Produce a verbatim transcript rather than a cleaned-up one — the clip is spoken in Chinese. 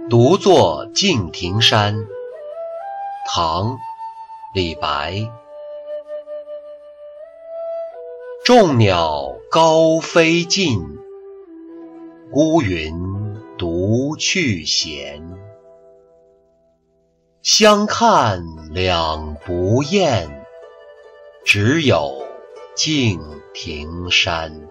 独坐敬亭山，唐·李白。众鸟高飞尽，孤云独去闲。相看两不厌，只有敬亭山。